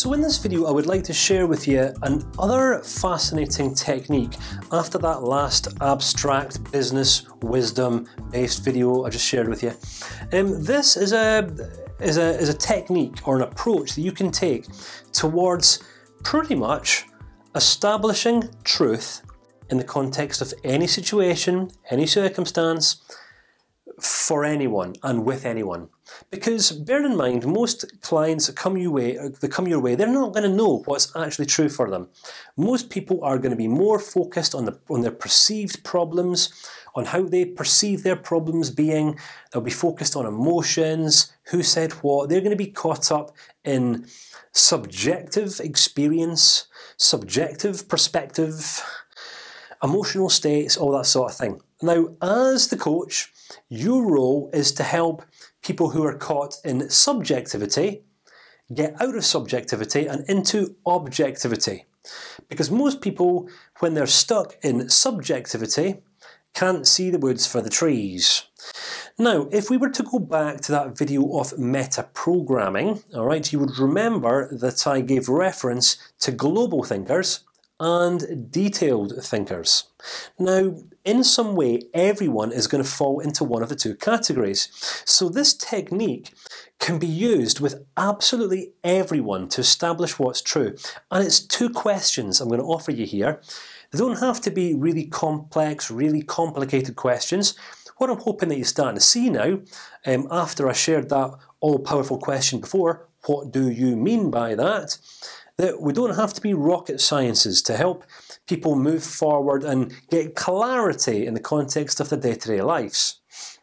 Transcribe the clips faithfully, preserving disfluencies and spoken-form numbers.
So in this video I would like to share with you another fascinating technique after that last abstract business wisdom based video I just shared with you. Um, this is a, is, a, is a technique or an approach that you can take towards pretty much establishing truth in the context of any situation, any circumstance, for anyone and with anyone. Because bear in mind, most clients that come your way, that come your way, they're not going to know what's actually true for them. Most people are going to be more focused on the on their perceived problems, on how they perceive their problems being. They'll be focused on emotions, who said what. They're going to be caught up in subjective experience, subjective perspective, emotional states, all that sort of thing. Now, as the coach, your role is to help people who are caught in subjectivity get out of subjectivity and into objectivity, because most people, when they're stuck in subjectivity, can't see the woods for the trees. Now, if we were to go back to that video of meta-programming, all right, you would remember that I gave reference to global thinkers and detailed thinkers. Now, in some way, everyone is going to fall into one of the two categories. So this technique can be used with absolutely everyone to establish what's true. And it's two questions I'm going to offer you here. They don't have to be really complex, really complicated questions. What I'm hoping that you're starting to see now, um, after I shared that all-powerful question before, what do you mean by that? That we don't have to be rocket sciences to help people move forward and get clarity in the context of their day-to-day lives.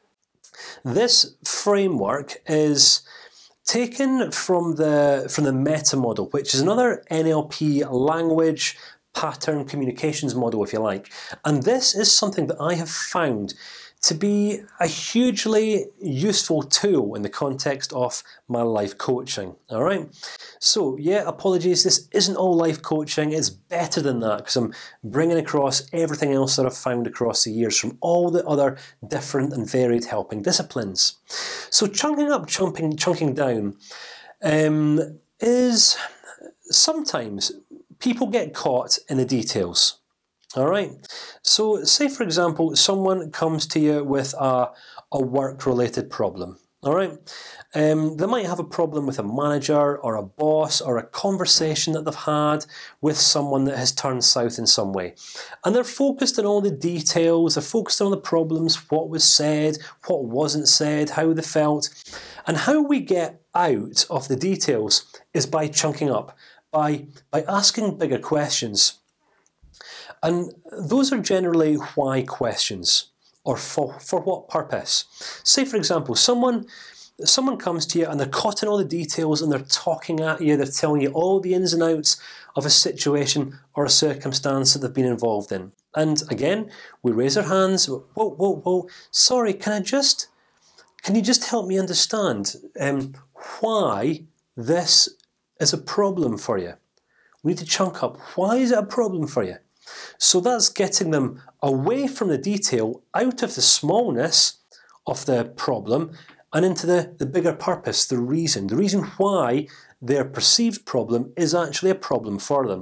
This framework is taken from the from the meta model, which is another N L P language pattern communications model, if you like. And this is something that I have found to be a hugely useful tool in the context of my life coaching. All right. So yeah, apologies. This isn't all life coaching. It's better than that because I'm bringing across everything else that I've found across the years from all the other different and varied helping disciplines. So chunking up, chunking, chunking down, um, is sometimes people get caught in the details. All right. So, say for example, someone comes to you with a a work-related problem. All right. Um, they might have a problem with a manager or a boss or a conversation that they've had with someone that has turned south in some way, and they're focused on all the details. They're focused on the problems, what was said, what wasn't said, how they felt, and how we get out of the details is by chunking up, by by asking bigger questions. And those are generally why questions, or for for what purpose. Say, for example, someone someone comes to you and they're caught in all the details and they're talking at you. They're telling you all the ins and outs of a situation or a circumstance that they've been involved in. And again, we raise our hands. Whoa, whoa, whoa! Sorry, can I just can you just help me understand um, why this is a problem for you? We need to chunk up. Why is it a problem for you? So that's getting them away from the detail, out of the smallness of the problem, and into the the bigger purpose, the reason, the reason why their perceived problem is actually a problem for them.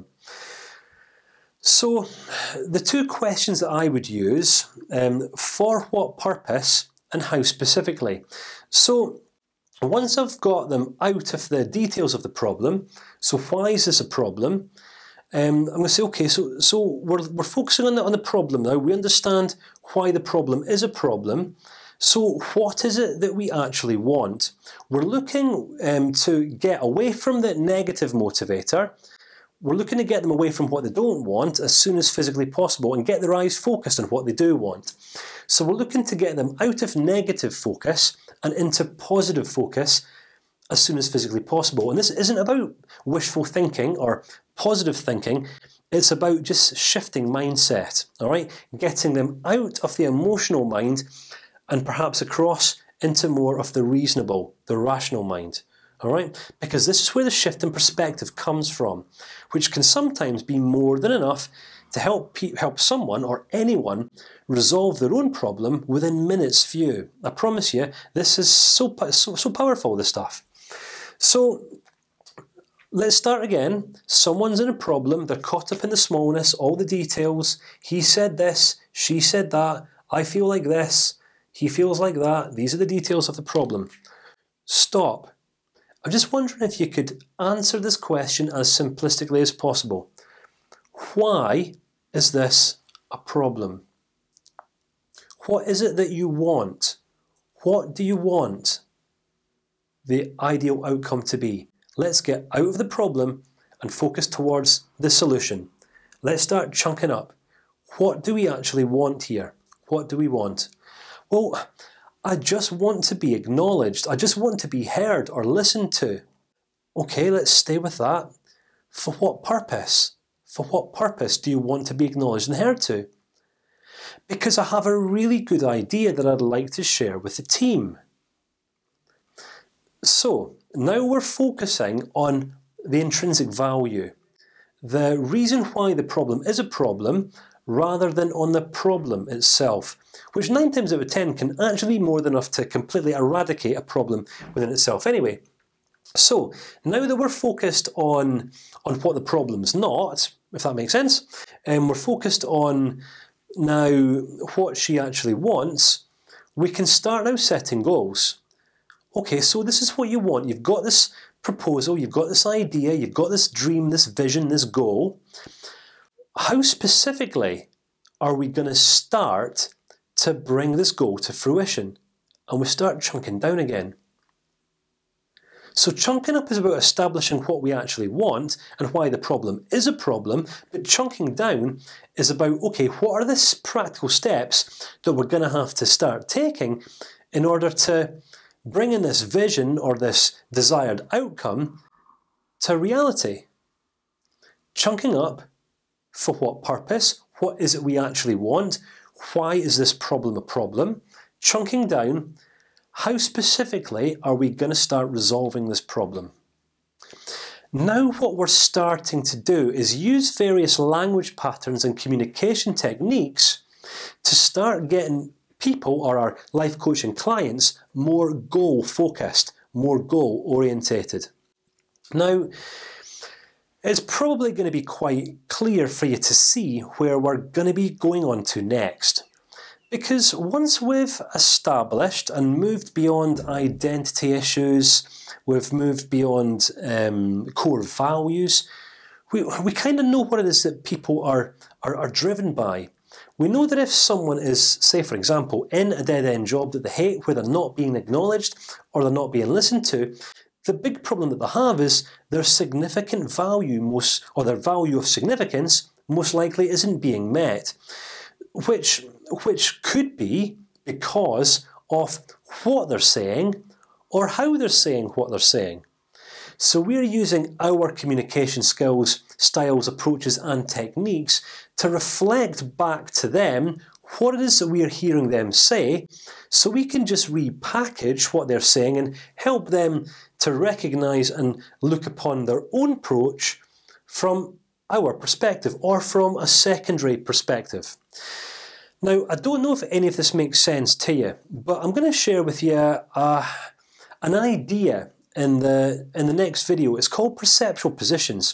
So, the two questions that I would use: um, for what purpose and how specifically. So, once I've got them out of the details of the problem, so why is this a problem? Um, I'm going to say, okay, so so we're we're focusing on the on the problem now. We understand why the problem is a problem. So what is it that we actually want? We're looking um, to get away from the negative motivator. We're looking to get them away from what they don't want as soon as physically possible, and get their eyes focused on what they do want. So we're looking to get them out of negative focus and into positive focus as soon as physically possible. And this isn't about wishful thinking or positive thinking. It's about just shifting mindset. All right, getting them out of the emotional mind and perhaps across into more of the reasonable, the rational mind. All right, because this is where the shift in perspective comes from, which can sometimes be more than enough to help pe help someone or anyone resolve their own problem within minutes. View. I promise you, this is so so so powerful. This stuff. So let's start again. Someone's in a problem. They're caught up in the smallness, all the details. He said this. She said that. I feel like this. He feels like that. These are the details of the problem. Stop. I'm just wondering if you could answer this question as simplistically as possible. Why is this a problem? What is it that you want? What do you want the ideal outcome to be? Let's get out of the problem and focus towards the solution. Let's start chunking up. What do we actually want here? What do we want? Well, I just want to be acknowledged. I just want to be heard or listened to. Okay, let's stay with that. For what purpose? For what purpose do you want to be acknowledged and heard to? Because I have a really good idea that I'd like to share with the team. So now we're focusing on the intrinsic value, the reason why the problem is a problem, rather than on the problem itself, which nine times out of ten can actually be more than enough to completely eradicate a problem within itself. Anyway, so now that we're focused on on what the problem's not, if that makes sense, and we're focused on now what she actually wants, we can start now setting goals. Okay, so this is what you want. You've got this proposal, you've got this idea, you've got this dream, this vision, this goal. How specifically are we going to start to bring this goal to fruition? And we start chunking down again. So chunking up is about establishing what we actually want and why the problem is a problem. But chunking down is about, okay, what are the practical steps that we're going to have to start taking in order to bring in this vision or this desired outcome to reality? Chunking up, for what purpose? What is it we actually want? Why is this problem a problem? Chunking down, how specifically are we going to start resolving this problem? Now what we're starting to do is use various language patterns and communication techniques to start getting people or our life coaching clients more goal focused, more goal orientated. Now, it's probably going to be quite clear for you to see where we're going to be going on to next, because once we've established and moved beyond identity issues, we've moved beyond um, core values. We we kind of know what it is that people are, are are driven by. We know that if someone is, say for example, in a dead-end job that they hate, where they're not being acknowledged or they're not being listened to, the big problem that they have is their significant value, most or their value of significance, most likely isn't being met, which which could be because of what they're saying or how they're saying what they're saying. So we're using our communication skills, styles, approaches, and techniques to reflect back to them what it is that we are hearing them say, so we can just repackage what they're saying and help them to recognize and look upon their own approach from our perspective or from a secondary perspective. Now, I don't know if any of this makes sense to you, but I'm going to share with you uh, an idea in the in the next video. It's called perceptual positions.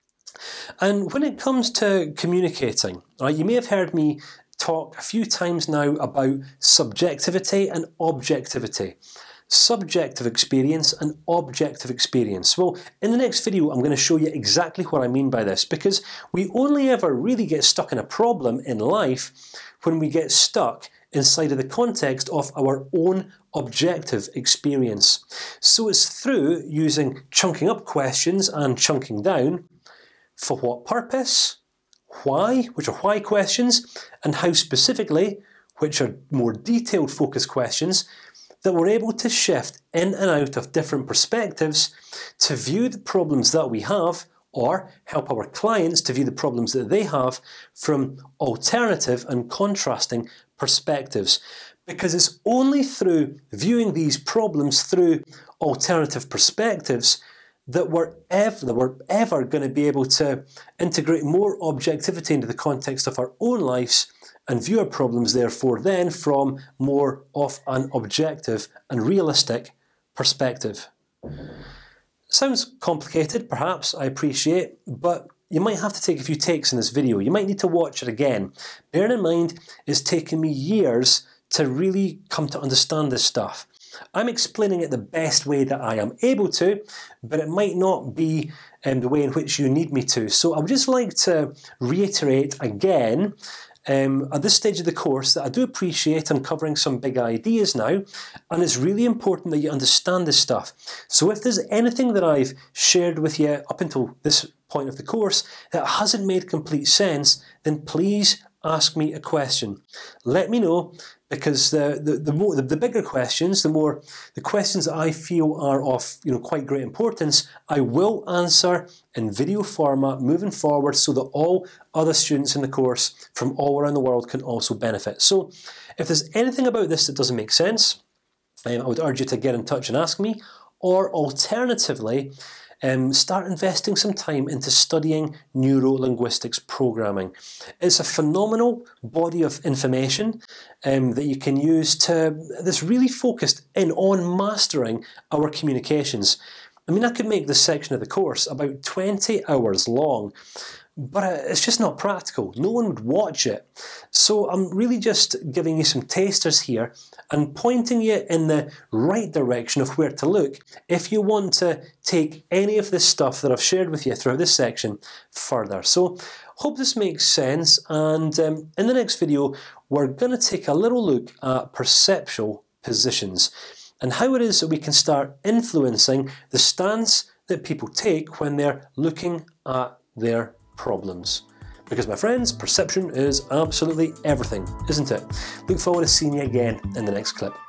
And when it comes to communicating, right, you may have heard me talk a few times now about subjectivity and objectivity, subjective experience and objective experience. Well, in the next video, I'm going to show you exactly what I mean by this, because we only ever really get stuck in a problem in life when we get stuck inside of the context of our own objective experience. So it's through using chunking up questions and chunking down. For what purpose? Why, which are why questions, and how specifically, which are more detailed focus questions, that we're able to shift in and out of different perspectives to view the problems that we have, or help our clients to view the problems that they have from alternative and contrasting perspectives. Because it's only through viewing these problems through alternative perspectives that we're ever that we're ever going to be able to integrate more objectivity into the context of our own lives and view our problems, therefore, then from more of an objective and realistic perspective. Sounds complicated, perhaps, I appreciate, but you might have to take a few takes in this video. You might need to watch it again. Bearing in mind, it's taken me years to really come to understand this stuff. I'm explaining it the best way that I am able to, but it might not be um, the way in which you need me to. So I would just like to reiterate again, Um, at this stage of the course, that I do appreciate I'm covering some big ideas now, and it's really important that you understand this stuff. So if there's anything that I've shared with you up until this point of the course that hasn't made complete sense, then please ask me a question. Let me know, because the the the more the, the bigger questions, the more the questions that I feel are of you know quite great importance, I will answer in video format moving forward, so that all other students in the course from all around the world can also benefit. So, if there's anything about this that doesn't make sense, um, I would urge you to get in touch and ask me, or alternatively, Um, start investing some time into studying neuro-linguistics programming. It's a phenomenal body of information um, that you can use to that's really focused in on mastering our communications. I mean, I could make this section of the course about twenty hours long, but it's just not practical. No one would watch it. So I'm really just giving you some tasters here and pointing you in the right direction of where to look if you want to take any of this stuff that I've shared with you throughout this section further. So hope this makes sense. And um, in the next video, we're going to take a little look at perceptual positions and how it is that we can start influencing the stance that people take when they're looking at their problems. Because, my friends, perception is absolutely everything, isn't it? Look forward to seeing you again in the next clip.